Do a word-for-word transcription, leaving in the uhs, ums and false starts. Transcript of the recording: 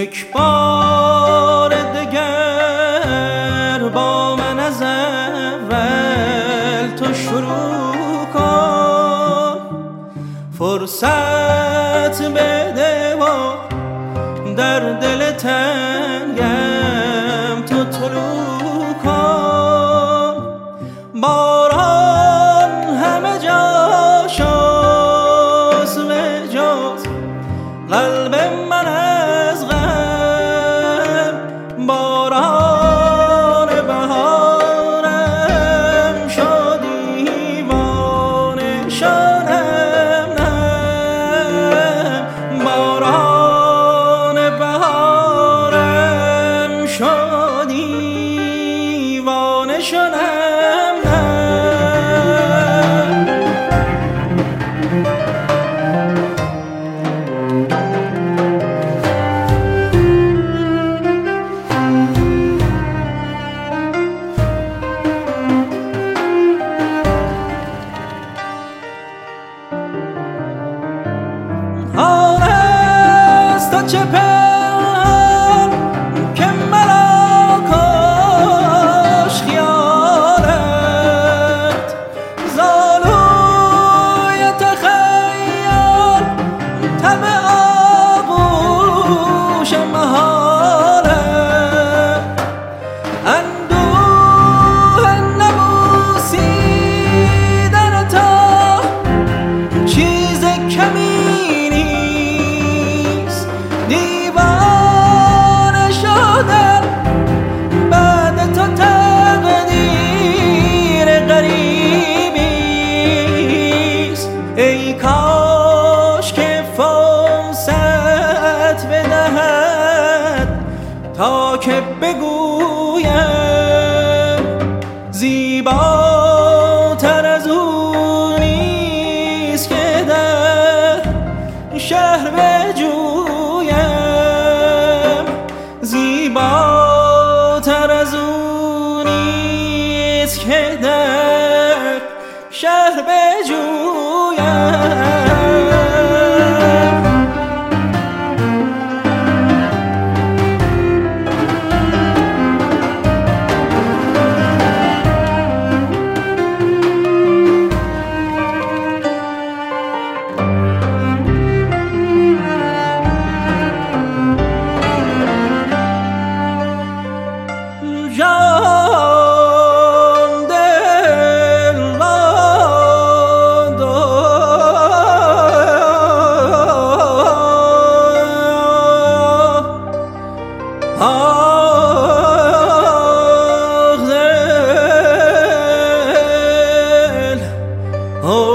یک بار دگر با من از اول تو شروع کن، فرصت بده و در دل تنگم تو طلوع کن. باران همه جا شست و جز قلب من از غم، باران بهارم شد دیوانه شدم، نه باران بهارم شد دیوانه شدم، نه. چه پنهان که مرا کاش خیالت، زالوی تخیل طبع آغوش محالت، اندوه نبوسیدن تا چیز کمی دیوانه شدم، بعد تو تقدیر غریبیست. ای کاش که فرصت بدهد تا که بگویم، زیباتر از او نیست که در شهر بجویم، زیباتر از او نیست که در شهر بجویم. جان دل آه دل